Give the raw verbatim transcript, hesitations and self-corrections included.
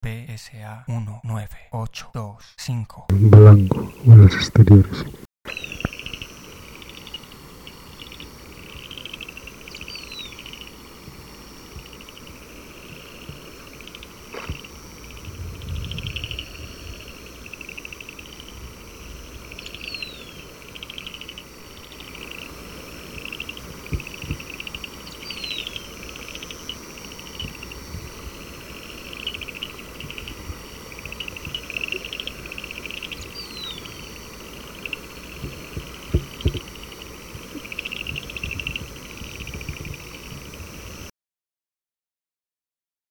P S A uno nueve ocho dos cinco. Blanco en los exteriores.